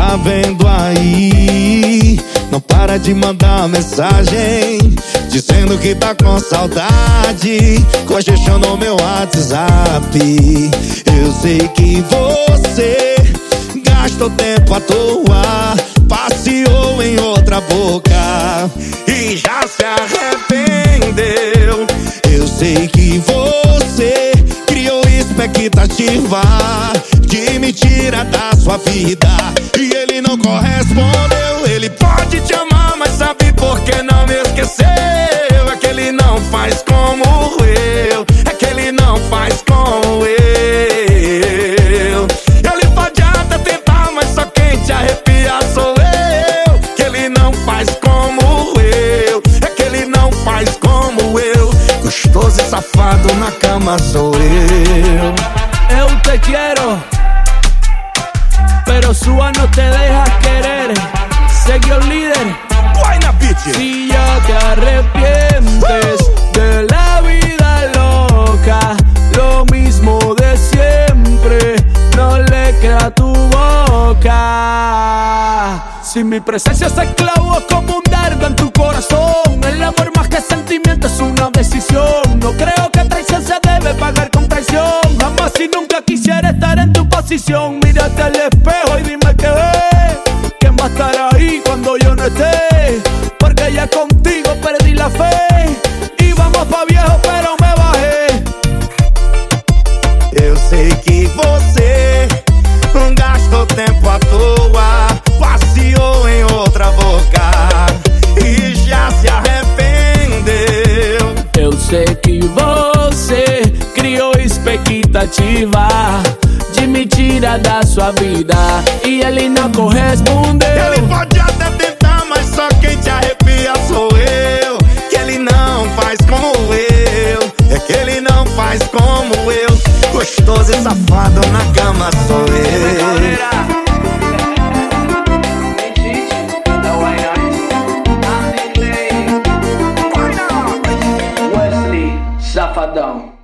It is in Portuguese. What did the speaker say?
tá vendo aí? Não para de mandar mensagem dizendo que tá com saudade, congestionou meu WhatsApp. Eu sei que você gastou tempo à toa, passeou em outra boca e já se arrependeu. Eu sei que você criou expectativa de mentira da sua vida e ele não correspondeu. Ele pode te amar, mas sabe por que não me esqueceu? É que ele não faz como eu, é que ele não faz como eu. Ele pode até tentar, mas só quem te arrepia sou eu. Que ele não faz como eu, é que ele não faz como eu. Gostoso e safado na cama sou eu. Eu te quiero, pero Suba no te deja querer. Seguió líder. Guayna Beach. Si ya te arrepientes de la vida loca, lo mismo de siempre, no le crea tu boca. Si mi presencia se clavó como un dardo en tu corazón, el amor más que sentimiento es una decisión. No creo que traición se debe pagar con traición. Jamás y nunca quisiera estar en tu posición. Mírate al espejo y dime qué ves. ¿Quién va a estar ahí cuando yo no esté? Porque ya contigo perdí la fe. Y vamos pa' viejo, pero me bajé. Eu sei que você gastou tempo à toa, passeou em outra boca e já se arrependeu. Eu sei que você criou expectativa de mentira da sua vida e ele não correspondeu. Ele pode até tentar, mas só quem te arrepia sou eu. Que ele não faz como eu, é que ele não faz como eu. Gostoso e safado na cama sou eu. Wesley Safadão.